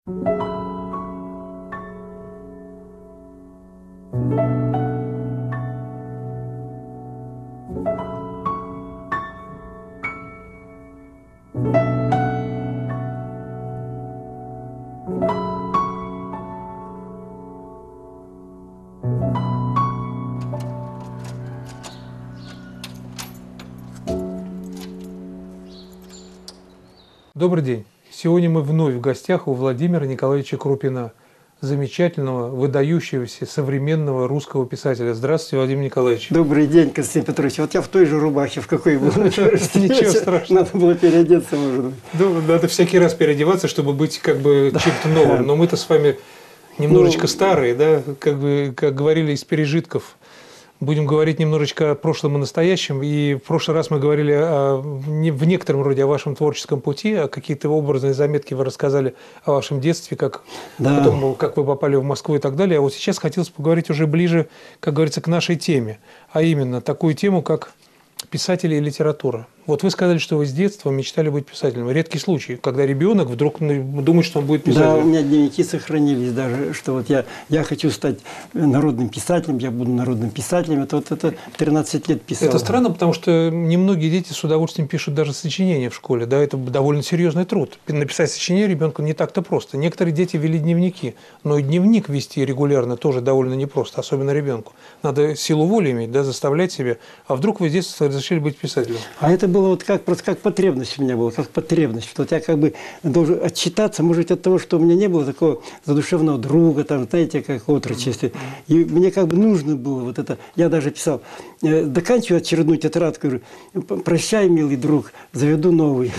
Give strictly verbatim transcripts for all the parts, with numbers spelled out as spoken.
Добрый день. Сегодня мы вновь в гостях у Владимира Николаевича Крупина, замечательного, выдающегося современного русского писателя. Здравствуйте, Владимир Николаевич. Добрый день, Константин Петрович. Вот я в той же рубахе, в какой был. Ничего страшного. Надо было переодеться, может быть. Надо всякий раз переодеваться, чтобы быть как бы чем-то новым. Но мы-то с вами немножечко старые, да, как бы, как говорили, из пережитков. Будем говорить немножечко о прошлом и настоящем. И в прошлый раз мы говорили о, в некотором роде о вашем творческом пути, о какие-то образные заметки вы рассказали о вашем детстве, как, да. Потом, как вы попали в Москву и так далее. А вот сейчас хотелось поговорить уже ближе, как говорится, к нашей теме. А именно такую тему, как писатели и литература. Вот вы сказали, что вы с детства мечтали быть писателем. Редкий случай, когда ребенок вдруг думает, что он будет писателем. Да, у меня дневники сохранились даже, что вот я, я хочу стать народным писателем, я буду народным писателем. Это вот это тринадцать лет писал. Это странно, потому что немногие дети с удовольствием пишут даже сочинения в школе. Да, это довольно серьезный труд. Написать сочинение ребенку не так-то просто. Некоторые дети вели дневники, но и дневник вести регулярно тоже довольно непросто, особенно ребенку. Надо силу воли иметь, да, заставлять себя. А вдруг вы с детства решили быть писателем? А это было вот как, просто как потребность у меня была, как потребность. Что вот я как бы должен отчитаться, может быть, от того, что у меня не было такого задушевного друга, там, знаете, как отрочество. И мне как бы нужно было вот это. Я даже писал, доканчиваю очередную тетрадку, говорю, прощай, милый друг, заведу новый,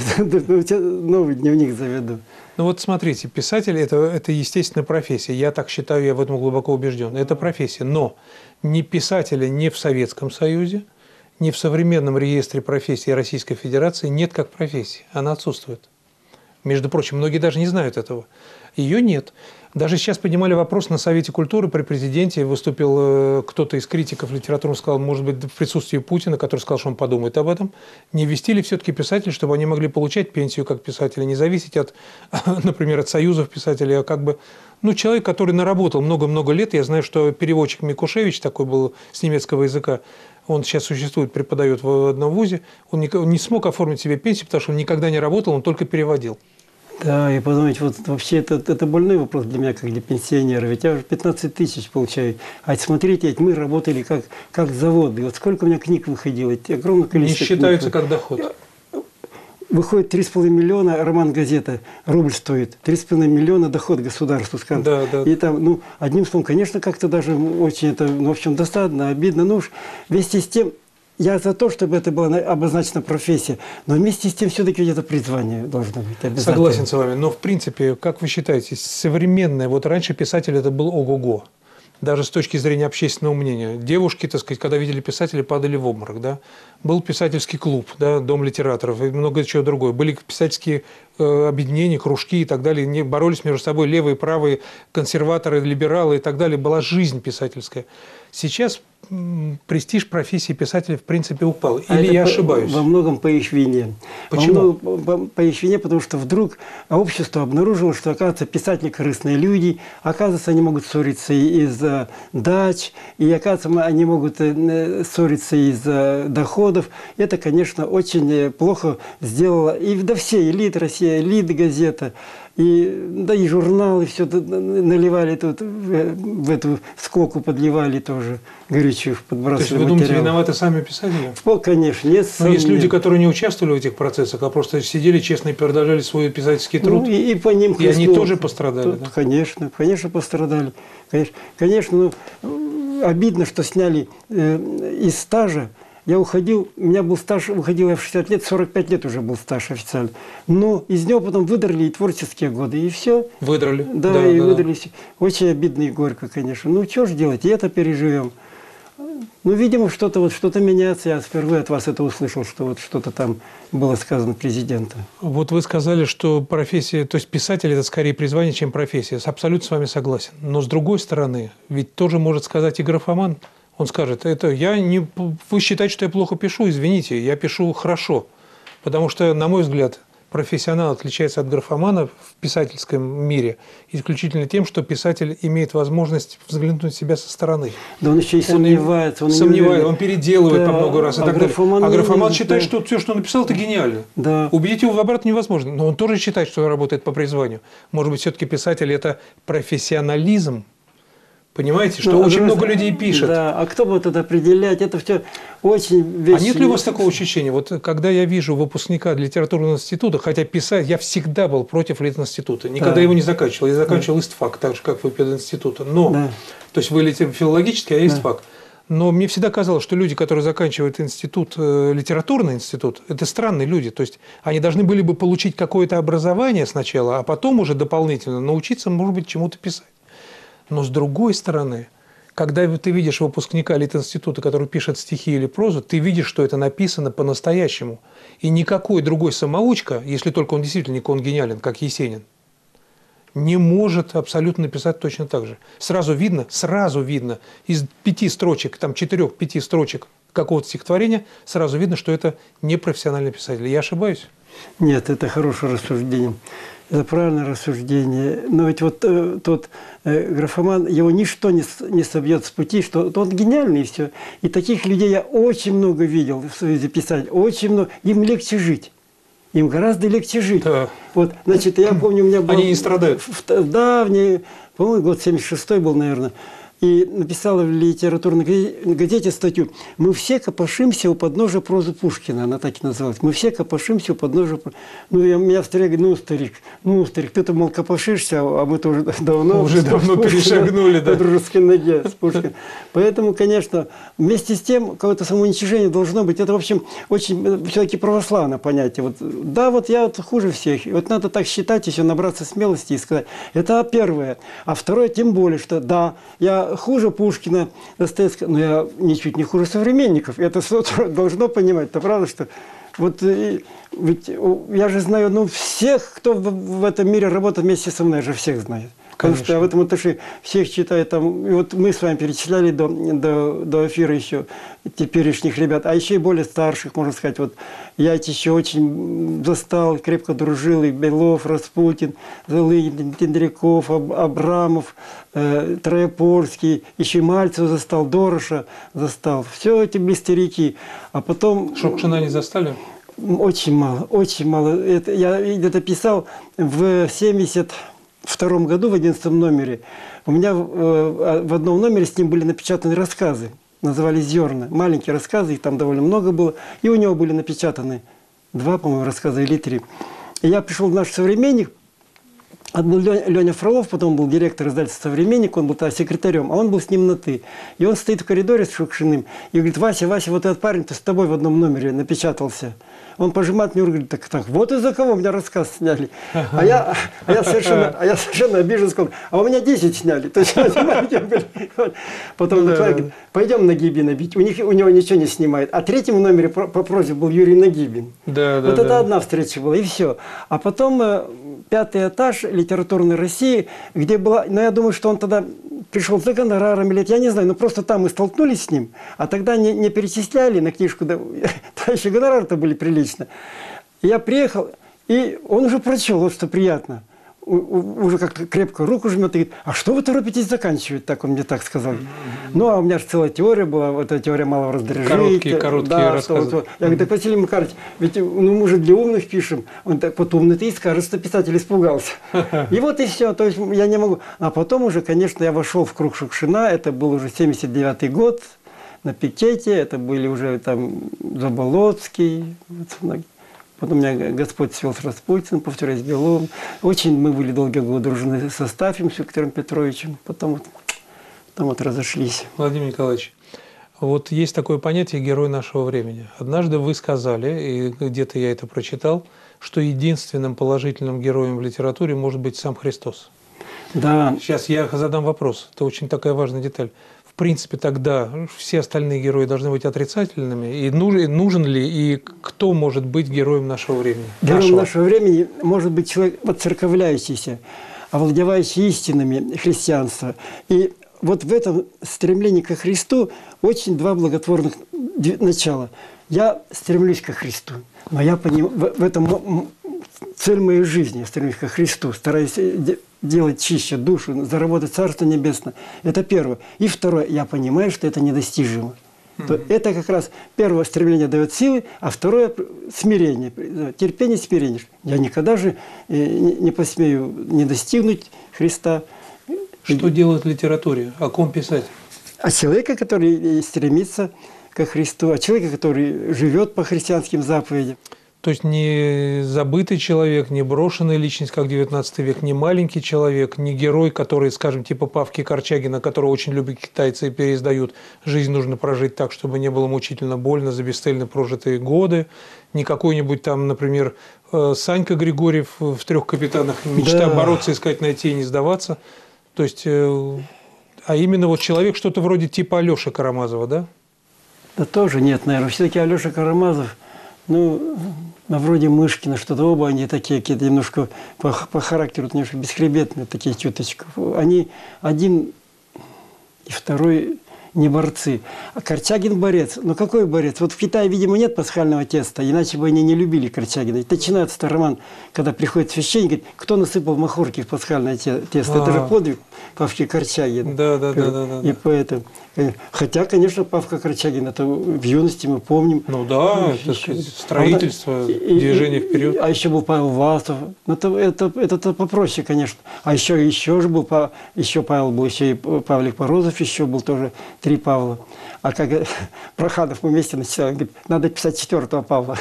новый дневник заведу. Ну вот смотрите, писатель это, – это естественная профессия. Я так считаю, я в этом глубоко убежден. Это профессия. Но ни писателя ни в Советском Союзе, ни в современном реестре профессий Российской Федерации нет как профессии. Она отсутствует. Между прочим, многие даже не знают этого. Ее нет. Даже сейчас поднимали вопрос на Совете культуры при президенте. Выступил кто-то из критиков литературы, сказал, может быть, в присутствии Путина, который сказал, что он подумает об этом. Не ввести ли все-таки писателей, чтобы они могли получать пенсию как писатели, не зависеть от, например, от союзов писателей, а как бы… Ну, человек, который наработал много-много лет, я знаю, что переводчик Микушевич такой был с немецкого языка, он сейчас существует, преподает в одном вузе, он не, он не смог оформить себе пенсию, потому что он никогда не работал, он только переводил. Да, и подумать, вот вообще это, это больной вопрос для меня, как для пенсионера. Ведь я уже пятнадцать тысяч получаю. А смотрите, ведь мы работали как, как заводы. Вот сколько у меня книг выходило, огромное количество. Не считается книг. Как доход. Выходит три с половиной миллиона, роман «Газета», рубль стоит, три с половиной миллиона доход государству. Скажем. Да, да. И там, ну, одним словом, конечно, как-то даже очень это, ну, в общем, досадно, обидно. Ну уж вместе с тем, я за то, чтобы это была обозначена профессия, но вместе с тем все-таки где-то призвание должно быть. Согласен с вами, но в принципе, как вы считаете, современное, вот раньше писатель это был ого-го. Даже с точки зрения общественного мнения. Девушки, так сказать, когда видели писателя, падали в обморок. Да? Был писательский клуб, да, дом литераторов и много чего другое. Были писательские э, объединения, кружки и так далее. Не боролись между собой левые, правые, консерваторы, либералы и так далее. Была жизнь писательская. Сейчас м, престиж профессии писателя в принципе упал. Или а я ошибаюсь? Во многом по их вине. Почему? Во многом, по их вине, потому что вдруг общество обнаружило, что, оказывается, писатели корыстные люди, оказывается, они могут ссориться из-за дач, и, оказывается, они могут ссориться из-за доходов. Это, конечно, очень плохо сделало и да все, элит Россия, элит газета, и, да и журналы все наливали тут, в, в эту скоку подливали тоже горючую, подбрасывали. То есть вы думаете, виноваты сами писатели? О, конечно, нет. Но есть люди, которые не участвовали в этих процессах, а просто сидели честно и продолжали свой писательский труд. Ну, и, и по ним и они тоже пострадали. Тут, да? Конечно, конечно пострадали. Конечно, конечно, ну, обидно, что сняли э, из стажа. Я уходил, у меня был стаж, уходил я в шестьдесят лет, сорок пять лет уже был стаж официально. Но из него потом выдрали и творческие годы, и все. Выдрали. Да, да и да, выдрали. Да. Очень обидно и горько, конечно. Ну, что ж делать, и это переживем. Ну, видимо, что-то вот, что-то меняется. Я впервые от вас это услышал, что вот что-то там было сказано президенту. Вот вы сказали, что профессия, то есть писатель – это скорее призвание, чем профессия. Абсолютно с вами согласен. Но с другой стороны, ведь тоже может сказать и графоман. Он скажет, это я не, вы считаете, что я плохо пишу, извините, я пишу хорошо. Потому что, на мой взгляд, профессионал отличается от графомана в писательском мире исключительно тем, что писатель имеет возможность взглянуть на себя со стороны. Да он еще и сомневается. Он, он сомневается, он переделывает да, по много раз. И а так графоман, а графоман не, считает, да. что все, что он написал, это гениально. Да. Убедить его в обратно невозможно. Но он тоже считает, что он работает по призванию. Может быть, все-таки писатель – это профессионализм. Понимаете, что ну, очень а много людей пишет. Да, а кто будет это определять? Это все очень вещи. А нет ли у вас такого ощущения? Вот когда я вижу выпускника литературного института, хотя писать, я всегда был против литинститута, никогда да. его не заканчивал. Я заканчивал да. истфак, так же, как вы пединститута. Но, да. то есть вы филологический, а истфак. Да. Но мне всегда казалось, что люди, которые заканчивают институт, литературный институт, это странные люди. То есть они должны были бы получить какое-то образование сначала, а потом уже дополнительно научиться, может быть, чему-то писать. Но с другой стороны, когда ты видишь выпускника литинститута, который пишет стихи или прозу, ты видишь, что это написано по-настоящему. И никакой другой самоучка, если только он действительно он гениален, как Есенин, не может абсолютно написать точно так же. Сразу видно, сразу видно, из пяти строчек, там четырех-пяти строчек какого-то стихотворения, сразу видно, что это не профессиональный писатель. Я ошибаюсь? Нет, это хорошее рассуждение. Это правильное рассуждение. Но ведь вот э, тот э, графоман, его ничто не, не собьет с пути, что он гениальный и все. И таких людей я очень много видел в Союзе писать. Очень много. Им легче жить. Им гораздо легче жить. Да. Вот, значит, я помню, у меня был... Они не страдают. В, в, давний, по-моему, год семьдесят шестой был, наверное. И написала в литературной газете статью «Мы все копошимся у подножия прозы Пушкина». Она так и называлась. «Мы все копошимся у подножия прозы». Ну, я, меня встряли, ну, старик, ну, старик, ты-то, мол, копошишься, а мы тоже давно... Уже давно перешагнули, да. По дружеской ноге с Пушкиным. Поэтому, конечно, вместе с тем, какое-то самоуничижение должно быть. Это, в общем, очень все-таки православное понятие. Вот, да, вот я вот хуже всех. Вот надо так считать, еще набраться смелости и сказать. Это первое. А второе, тем более, что да, я хуже Пушкина, Достоевского, но я ничуть не хуже современников. Это должно понимать. Это правда, что вот ведь я же знаю, ну, всех, кто в, в этом мире работает вместе со мной, я же всех знаю. Потому Конечно. Что я в этом отношении всех читаю. Там, и вот мы с вами перечисляли до, до, до эфира еще теперешних ребят, а еще и более старших, можно сказать. Вот я эти еще очень застал, крепко дружил, и Белов, Распутин, Золынин, Тендряков, Аб, Абрамов, э, Троепольский, еще и Мальцева застал, Дороша застал. Все эти блистерики. А потом... Шукшина не застали? Очень мало, очень мало. Это, я это писал в семьдесят втором году, в одиннадцатом номере. У меня в, в одном номере с ним были напечатаны рассказы. Назывались «Зерна». Маленькие рассказы, их там довольно много было. И у него были напечатаны два, по-моему, рассказа или три. И я пришел в наш «Современник». Был Леня Фролов, потом был директор издательства «Современник», он был тогда секретарем, а он был с ним на «ты». И он стоит в коридоре с Шукшиным и говорит: «Вася, Вася, вот этот парень-то с тобой в одном номере напечатался». Он пожимает мне руку, говорит: так, так, вот из-за кого у меня рассказ сняли. А я, а я, совершенно, а я совершенно обижен сказал: а у меня десять сняли. То есть, потом ну, говорит: пойдем Нагибина бить. У, них, у него ничего не снимает. А третьем номере по, по прозе был Юрий Нагибин. Да, да, вот да. Это одна встреча была, и все. А потом э, пятый этаж литературной России, где была... Но я думаю, что он тогда пришел за гонораром или... Я не знаю, но просто там мы столкнулись с ним, а тогда не, не перечисляли на книжку. Да, еще гонорары-то были прилично. Я приехал, и он уже прочел, вот что приятно. У, у, уже как-то крепко руку жмет и говорит: а что вы торопитесь заканчивать? Так он мне так сказал. Mm-hmm. Ну, а у меня же целая теория была, вот эта теория малого раздражения. Короткие, короткие да, рассказы. Что, вот, я говорю: так, Василий Макарович, ведь ну, мы же для умных пишем. Он так вот умный-то и скажет, что писатель испугался. И вот и все. То есть я не могу. А потом уже, конечно, я вошел в круг Шукшина. Это был уже семьдесят девятый год на пикете. Это были уже там Заболоцкий. Потом меня Господь свел с Распутиным, повторяю, с Беловым. Очень мы были долгие годы дружны со Стафием, с Виктором Петровичем. Потом вот, потом вот разошлись. Владимир Николаевич, вот есть такое понятие «герой нашего времени». Однажды вы сказали, и где-то я это прочитал, что единственным положительным героем в литературе может быть сам Христос. Да. Сейчас я задам вопрос. Это очень такая важная деталь. В принципе, тогда все остальные герои должны быть отрицательными. И нужен, нужен ли, и кто может быть героем нашего времени? Героем нашего, нашего времени может быть человек воцерковляющийся, овладевающий истинами христианства. И вот в этом стремлении ко Христу очень два благотворных начала. Я стремлюсь ко Христу, но я поним, в, в этом цель моей жизни, я стремлюсь ко Христу, стараюсь делать чище душу, заработать Царство Небесное. Это первое. И второе, я понимаю, что это недостижимо. То это как раз первое стремление дает силы, а второе смирение, терпение, смирение. Я никогда же не посмею не достигнуть Христа. Что делать в литературе? О ком писать? А человека, который стремится ко Христу, а человека, который живет по христианским заповедям. То есть не забытый человек, не брошенная личность, как девятнадцатый век, не маленький человек, не герой, который, скажем, типа Павки Корчагина, которого очень любят китайцы и переиздают. Жизнь нужно прожить так, чтобы не было мучительно больно за бесцельно прожитые годы. Не какой-нибудь там, например, Санька Григорьев в «Трех капитанах», мечта Да. бороться, искать, найти и не сдаваться. То есть, а именно вот человек что-то вроде типа Алёши Карамазова, да? Да тоже нет, наверное. Все-таки Алеша Карамазов, ну, ну, вроде Мышкина, что-то оба они такие, какие-то немножко по, по характеру немножко бесхребетные, такие чуточку. Они один и второй не борцы. А Корчагин борец. Ну какой борец? Вот в Китае, видимо, нет пасхального теста, иначе бы они не любили Корчагина. И начинается роман, когда приходит священник, говорит, кто насыпал махорки в пасхальное тесто. А-а-а. Это же подвиг Павки Корчагина. Да, да, да, да, да. И поэтому. Хотя, конечно, Павка Корчагин, это в юности мы помним. Ну да, это сказать, строительство, и, движение и, вперед. А еще был Павел Васов. Ну, это, это, это, это попроще, конечно. А еще, еще же был, еще Павел был, еще и Павлик Морозов еще был тоже, три Павла. А как Проханов мы вместе начали, он говорит, надо писать четвертого Павла.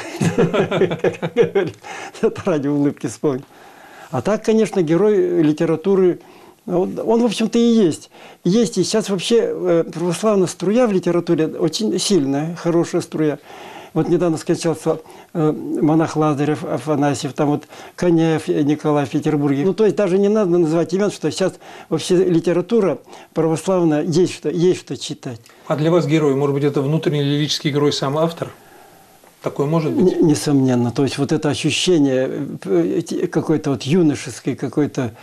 Это ради улыбки вспомнил. А так, конечно, герой литературы, он, он в общем-то, и есть. Есть и сейчас вообще православная струя в литературе очень сильная, хорошая струя. Вот недавно скончался монах Лазарев Афанасьев, там вот Коняев Николай в Петербурге. Ну, то есть даже не надо называть имен, что сейчас вообще литература православная, есть что, есть что читать. А для вас герой, может быть, это внутренний лирический герой сам автор? Такой может быть? Несомненно. То есть вот это ощущение какой-то вот юношеской, какой-то,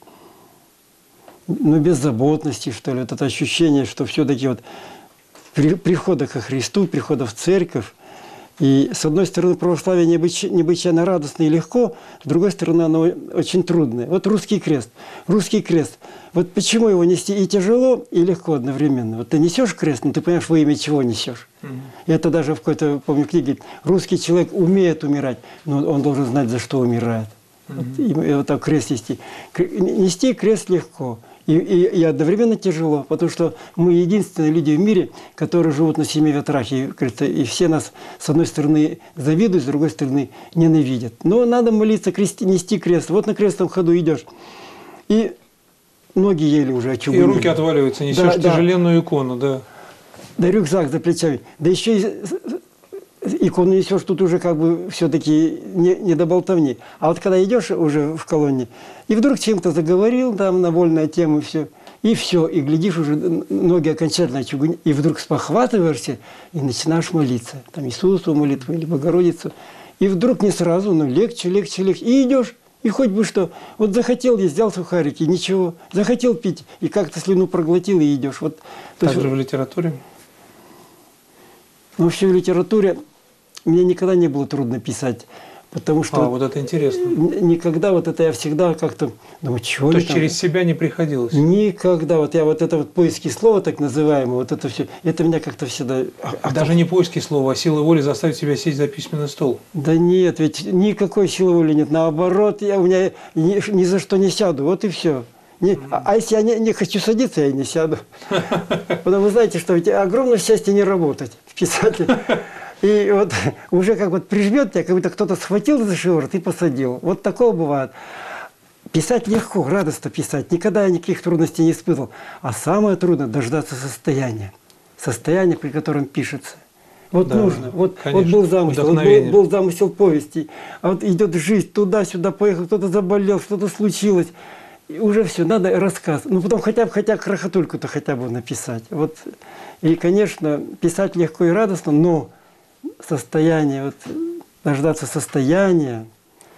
ну, беззаботности, что ли. Вот это ощущение, что все-таки вот при, прихода ко Христу, прихода в церковь. И, с одной стороны, православие необычайно радостно и легко, с другой стороны, оно очень трудное. Вот русский крест. Русский крест. Вот почему его нести и тяжело, и легко одновременно? Вот ты несешь крест, но ты понимаешь, во имя чего несешь. Mm-hmm. И это даже в какой-то, помню, книге, русский человек умеет умирать, но он должен знать, за что умирает. Mm-hmm. Вот, и, и вот так крест нести. Нести крест легко. И, и, и одновременно тяжело, потому что мы единственные люди в мире, которые живут на семи ветрах. И, и все нас, с одной стороны, завидуют, с другой стороны, ненавидят. Но надо молиться, крести, нести крест. Вот на крестном ходу идешь. И ноги еле уже очугуняли. И руки отваливаются, несешь да, тяжеленную да. икону, да. Да рюкзак за плечами. Да еще и икону несешь, тут уже как бы все-таки не, не до болтовни. А вот когда идешь уже в колонне, и вдруг чем-то заговорил там на вольную тему, и все, и все, и глядишь, уже ноги окончательно чугунят, и вдруг спохватываешься и начинаешь молиться. Там Иисусу молитву или Богородицу. И вдруг не сразу, но легче, легче, легче. И идешь, и хоть бы что. Вот захотел, я взял сухарики, ничего. Захотел пить, и как-то слюну проглотил, и идешь. Вот, так же в литературе? Ну, вообще в литературе мне никогда не было трудно писать, потому что… А, вот это интересно. Никогда вот это я всегда как-то… Думаю, чего То есть там? через себя не приходилось? Никогда. Вот я вот это вот поиски слова так называемое, вот это все, это меня как-то всегда… А даже не поиски слова, а сила воли заставить себя сесть за письменный стол? Да нет, ведь никакой силы воли нет. Наоборот, я у меня ни, ни за что не сяду, вот и все. Не, а, а если я не, не хочу садиться, я не сяду. Потому вы знаете, что ведь огромное счастье не работать в писателе. И вот уже как вот прижмет тебя, как будто кто-то схватил за шиворот и посадил. Вот такого бывает. Писать легко, радостно писать. Никогда я никаких трудностей не испытывал. А самое трудное – дождаться состояния. Состояния, при котором пишется. Вот да, нужно. Вот, вот был замысел, вот был, был замысел повести. А вот идет жизнь, туда-сюда поехал, кто-то заболел, что-то случилось. И уже все, надо рассказ. Ну, потом хотя бы хотя крохотульку-то хотя бы написать. Вот. И, конечно, писать легко и радостно, но состояние, вот, дождаться состояния,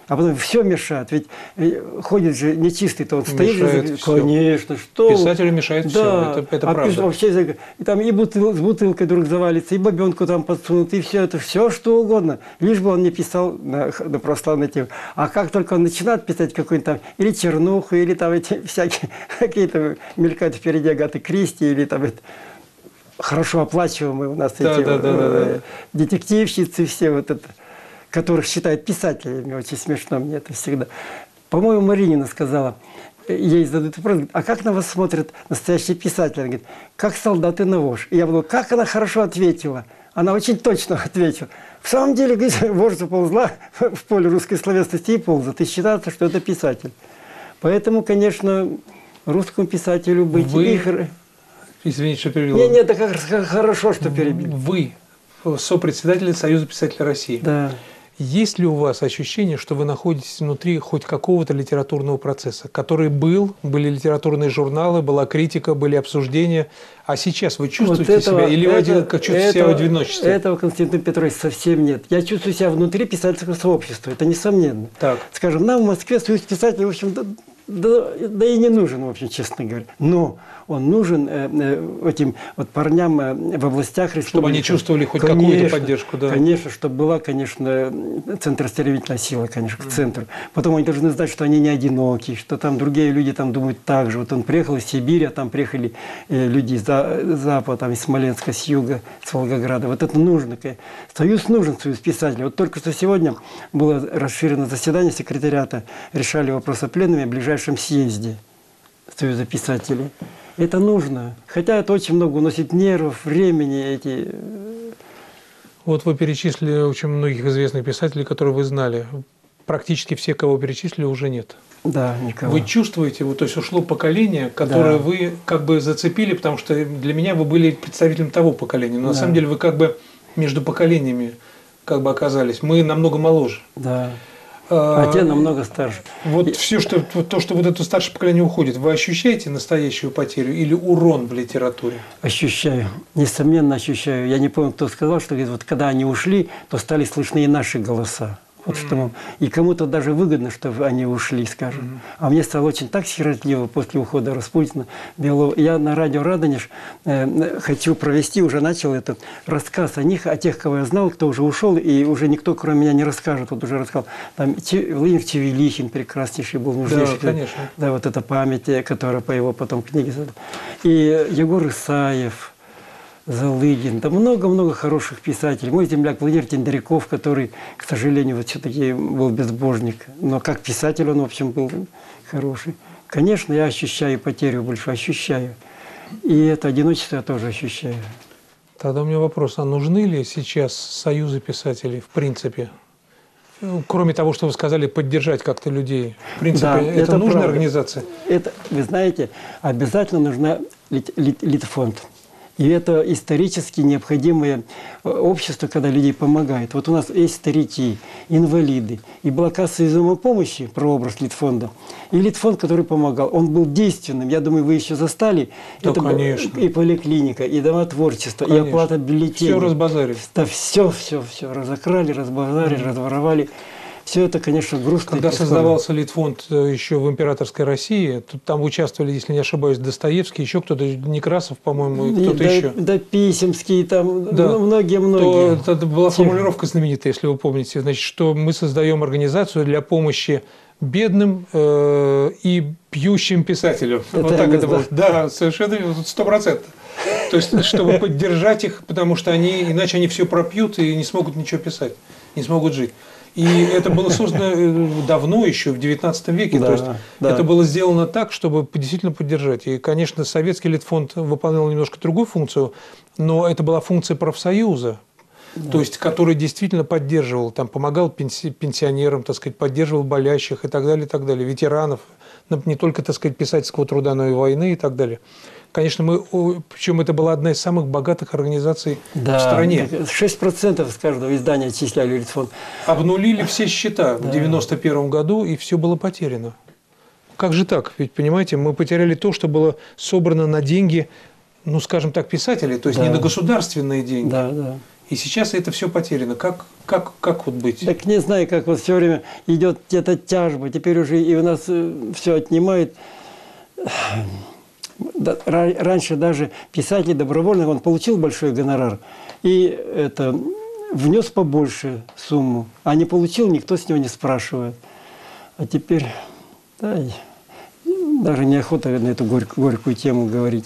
А потом все мешает. Ведь ходит же нечистый, то он стоит. Мешает всё. Конечно, что... Писателю мешает да. все, это, это а правда. Вообще, и там и бутыл, с бутылкой вдруг завалится, и бабенку там подсунут, и все это, все что угодно. Лишь бы он не писал на, на православную тему. А как только он начинает писать какой-нибудь там, или чернуху, или там эти всякие, какие-то мелькают впереди Агаты Кристи, или там это, хорошо оплачиваемые у нас да, эти да, да, э, да, да. детективщицы, все вот это, которых считают писателями. Очень смешно мне это всегда. По-моему, Маринина сказала, ей задают вопрос, а как на вас смотрят настоящие писатели? Она говорит, как солдаты на вож. И я думал, как она хорошо ответила. Она очень точно ответила. В самом деле, говорит, вождь заползла в поле русской словесности и ползает. И считается, что это писатель. Поэтому, конечно, русскому писателю быть... Вы... Их... Извините, что перебил. Нет, нет, это хорошо, что перебил. Вы сопредседатель Союза писателей России. Да. Есть ли у вас ощущение, что вы находитесь внутри хоть какого-то литературного процесса, который был, были литературные журналы, была критика, были обсуждения, а сейчас вы чувствуете вот этого, себя или это, вы как чувствуете себя в одиночестве? Этого, Константин Петрович, совсем нет. Я чувствую себя внутри писательского сообщества, это несомненно. Так. Скажем, нам в Москве союз писателей, в общем, да, да, да и не нужен, в общем, честно говоря. Но он нужен э, э, этим вот парням э, в областях республики. Чтобы они чувствовали хоть какую-то поддержку, да. Конечно, чтобы была, конечно, центростеревительная сила, конечно, к центру. Потом они должны знать, что они не одиноки, что там другие люди там думают так же. Вот он приехал из Сибири, а там приехали э, люди из Запада, там, из Смоленска, с юга, с Волгограда. Вот это нужно. Союз нужен, союз писателей. Вот только что сегодня было расширено заседание секретариата, решали вопрос о пленуме в ближайшем съезде Союза писателей. Это нужно. Хотя это очень много уносит нервов, времени. Эти... Вот вы перечислили очень многих известных писателей, которые вы знали. Практически все, кого перечислили, уже нет. Да, никого. Вы чувствуете, вот, то есть ушло поколение, которое да. вы как бы зацепили, потому что для меня вы были представителем того поколения. Но да. на самом деле вы как бы между поколениями как бы оказались. Мы намного моложе. Да. А, а те намного старше. Вот и... все, что то, что вот это старшее поколение уходит, вы ощущаете настоящую потерю или урон в литературе? Ощущаю, несомненно ощущаю. Я не помню, кто сказал, что говорит, вот когда они ушли, то стали слышны и наши голоса. Вот mm-hmm. что, и кому-то даже выгодно, что они ушли, скажем. Mm-hmm. А мне стало очень так сиротливо после ухода Распутина. Белого. Я на радио Радонеж э, хочу провести, уже начал этот рассказ о них, о тех, кого я знал, кто уже ушел, и уже никто, кроме меня, не расскажет. Вот уже рассказал. Там Че, Владимир Чевелихин прекраснейший был, нужнейший. Да, конечно. Да, вот эта память, которая по его потом книге. И Егор Исаев, Залыгин, да много-много хороших писателей. Мой земляк Владимир Тендаряков, который, к сожалению, вот все-таки был безбожник, но как писатель он, в общем, был хороший. Конечно, я ощущаю потерю больше, ощущаю. И это одиночество я тоже ощущаю. Тогда у меня вопрос, а нужны ли сейчас союзы писателей в принципе? Кроме того, что вы сказали, поддержать как-то людей. В принципе, да, это, это нужная правда. Организация? Это, вы знаете, обязательно нужна лит, лит, Литфонд. И это исторически необходимое общество, когда людей помогает. Вот у нас есть старики, инвалиды. И была касса взаимопомощи, прообраз Литфонда. И Литфонд, который помогал, он был действенным. Я думаю, вы еще застали. Да, это конечно. И поликлиника, и дома творчества, конечно. и оплата бюллетеней. Все разбазарили. Да, все, все, все. Разокрали, разбазарили, mm-hmm. разворовали. Все это, конечно, грустно. Когда создавался Литфонд еще в императорской России, тут там участвовали, если не ошибаюсь, Достоевский, еще кто-то, Некрасов, по-моему, кто-то да, еще. Да, Писемский, там да. многие-многие. То, это была формулировка знаменитая, если вы помните, значит, что мы создаем организацию для помощи бедным э, и пьющим писателям. Это вот так это было. Да, совершенно сто процентов. То есть, чтобы поддержать их, потому что они, иначе они все пропьют и не смогут ничего писать, не смогут жить. И это было создано давно, еще в девятнадцатом веке. Да, То есть да. это было сделано так, чтобы действительно поддержать. И, конечно, советский Литфонд выполнял немножко другую функцию, но это была функция профсоюза, да. то есть который действительно поддерживал, там, помогал пенси пенсионерам, так сказать, поддерживал болящих и так далее, и так далее, ветеранов, не только, так сказать, писательского труда, но и войны и так далее. Конечно, мы, причем это была одна из самых богатых организаций да, в стране. шесть процентов с каждого издания отчисляли Литфонд. Обнулили все счета да. в девяносто первом году, и все было потеряно. Как же так? Ведь, понимаете, мы потеряли то, что было собрано на деньги, ну, скажем так, писателей, то есть да. не на государственные деньги. Да, да. И сейчас это все потеряно. Как, как, как вот быть? Так не знаю, как вот все время идет где-то тяжба, теперь уже и у нас все отнимает. Раньше даже писатель добровольно, он получил большой гонорар и это, внес побольше сумму, а не получил, никто с него не спрашивает. А теперь да, даже неохота на эту горькую, горькую тему говорить.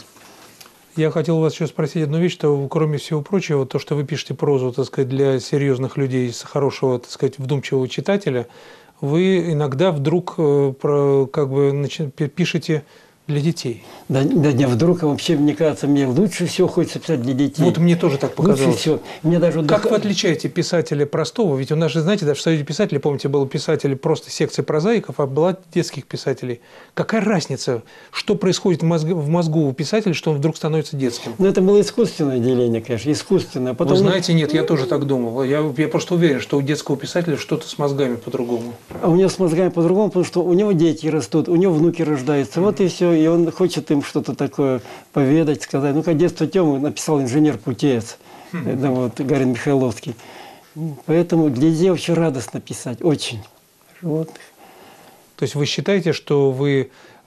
Я хотел вас еще спросить одну вещь, что кроме всего прочего, то, что вы пишете прозу, так сказать, для серьезных людей, хорошего, так сказать, вдумчивого читателя, вы иногда вдруг как бы пишете для детей. Да, да не вдруг, а вообще, мне кажется, мне лучше всего хочется писать для детей. Вот мне тоже так показалось. Лучше всего. Мне даже как дух... вы отличаете писателя простого? Ведь у нас же, знаете, даже в Союзе писателей, помните, был писатель просто секции прозаиков, а была детских писателей. Какая разница, что происходит в мозгу, в мозгу у писателя, что он вдруг становится детским? Ну, это было искусственное деление, конечно, искусственное. Потом... Вы знаете, нет, я тоже так думал. Я, я просто уверен, что у детского писателя что-то с мозгами по-другому. А у него с мозгами по-другому, потому что у него дети растут, у него внуки рождаются. Mm-hmm. Вот и все. И он хочет им что-то такое поведать, сказать. Ну, как детство Тёмы написал инженер-путеец, mm-hmm. это вот Гарин Михайловский. Поэтому для детей очень радостно писать, очень. Животных. То есть вы считаете, что вы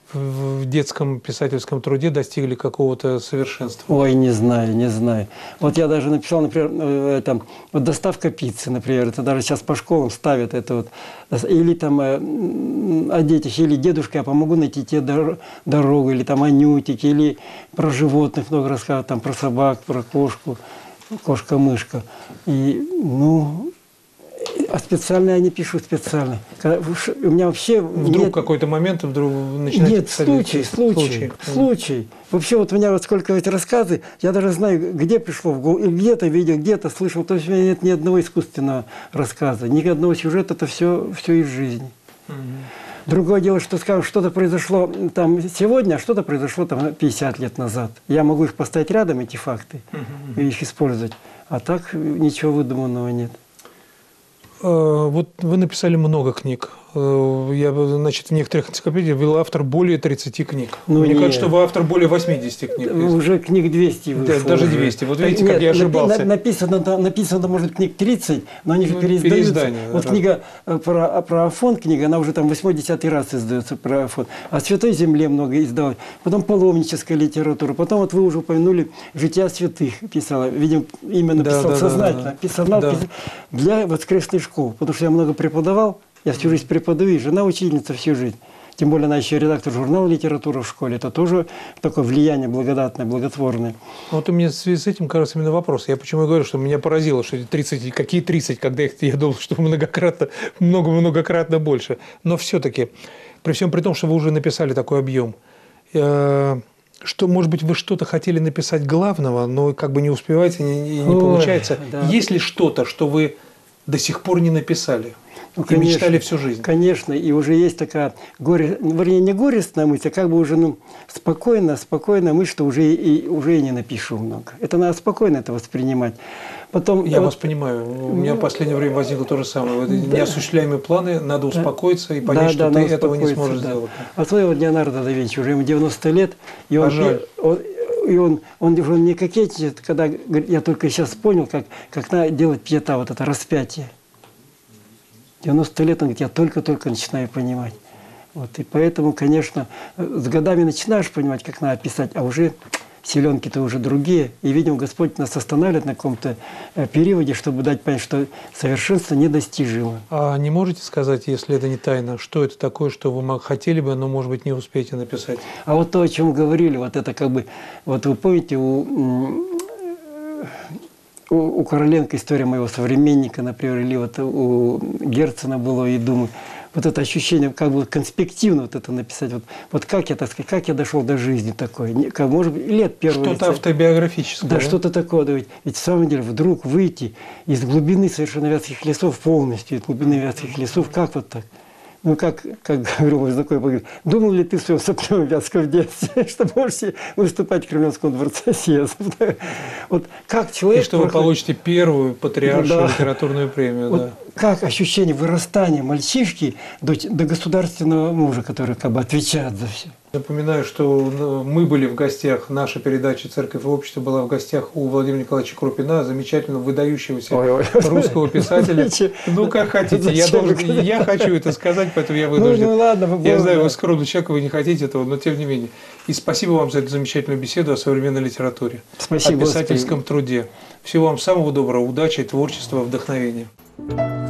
в детском писательском труде достигли какого-то совершенства? Ой, не знаю, не знаю. Вот я даже написал, например, это, вот доставка пиццы, например, это даже сейчас по школам ставят это вот. Или там о детях, или дедушка, я помогу найти тебе дорогу, или там анютики, или про животных много рассказывают, там про собак, про кошку, кошка-мышка. И, ну... А специально я не пишу специально. Когда, у меня вообще... Вдруг какой-то момент вдруг начинаете Нет, писать? случай, случай, случай, случай. Вообще вот у меня вот сколько эти рассказы, я даже знаю, где пришло в голову, где-то видел, где-то слышал. То есть у меня нет ни одного искусственного рассказа, ни одного сюжета, это все, все из жизни. Угу. Другое дело, что, скажем, что-то произошло там сегодня, а что-то произошло там пятьдесят лет назад. Я могу их поставить рядом, эти факты, угу. и их использовать. А так ничего выдуманного нет. Вот вы написали много книг. Я, значит, в некоторых энциклопедиях был автор более тридцати книг. Ну, Мне нет. кажется, что вы автор более восьмидесяти книг. Уже книг двести вышло. Да, даже двести. Вот видите, нет, как я ошибался. Написано, написано, может, книг тридцать, но они же ну, переиздаются. Вот да. книга про, про Афон, книга, она уже там восьмидесятый раз издается про Афон. О Святой Земле много издалось. Потом паломническая литература. Потом вот вы уже упомянули «Жития святых» писала. Видимо, именно да, писал да, сознательно. Да, да. Писал, да. писал для воскресной школы. Потому что я много преподавал. Я всю жизнь преподаю, и жена учительница всю жизнь. Тем более она еще редактор журнала «Литература в школе». Это тоже такое влияние благодатное, благотворное. Вот у меня в связи с этим, кажется, именно вопрос. Я почему и говорю, что меня поразило, что тридцать, какие тридцать, когда их, я думал, что многократно, много-многократно больше. Но все-таки, при всем при том, что вы уже написали такой объем, э, что, может быть, вы что-то хотели написать главного, но как бы не успеваете и не, не получается. Да. Есть ли что-то, что вы до сих пор не написали? Ну, и конечно, мечтали всю жизнь. Конечно, и уже есть такая, горе, вернее, не горестная мысль, а как бы уже ну, спокойно, спокойно мысль, что уже и, уже и не напишу много. Это надо спокойно это воспринимать. Потом, Я вот, вас понимаю. У меня в последнее время возникло то же самое. Вот да. Неосуществляемые планы, надо успокоиться и понять, да, что да, ты этого не сможешь да. сделать. А то вот Леонардо да Винчи, уже ему девяносто лет, и он, а жаль. он, и он, он, он не кокетничает, когда я только сейчас понял, как, как надо делать пьета, вот это распятие. девяносто лет, он говорит, я только-только начинаю понимать. Вот, и поэтому, конечно, с годами начинаешь понимать, как надо писать, а уже селенки-то уже другие. И, видимо, Господь нас останавливает на каком-то периоде, чтобы дать понять, что совершенство недостижимо. А не можете сказать, если это не тайна, что это такое, что вы хотели бы, но, может быть, не успеете написать? А вот то, о чем говорили, вот это как бы, вот вы помните, у... У, у Короленко история моего современника, например, или вот у Герцена было, и думаю, вот это ощущение, как бы конспективно вот это написать, вот, вот как я, так сказать, как я дошел до жизни такой, как, может быть, лет первого. Что-то автобиографическое. Да, да? что-то такое, да, ведь, ведь в самом деле вдруг выйти из глубины совершенно вятских лесов, полностью из глубины вятских лесов, как вот так? Ну, как, как говорил мой знакомый, думал ли ты в своем сопливом вятском детстве, что можете выступать в Кремлевском дворце съездов? Вот как человек... И что вы получите первую патриаршую да. литературную премию. Вот да. Как ощущение вырастания мальчишки до, до государственного мужа, который как бы отвечает за все. Напоминаю, что мы были в гостях, наша передача «Церковь и общество» была в гостях у Владимира Николаевича Крупина, замечательного, выдающегося ой, ой, русского писателя. Ну, как хотите, я, должен, я хочу это сказать, поэтому я вынужден. Ну, ну, ладно, я знаю, вы скромный человек, вы не хотите этого, но тем не менее. И спасибо вам за эту замечательную беседу о современной литературе, спасибо, о писательском Господи. Труде. Всего вам самого доброго, удачи, творчества, вдохновения.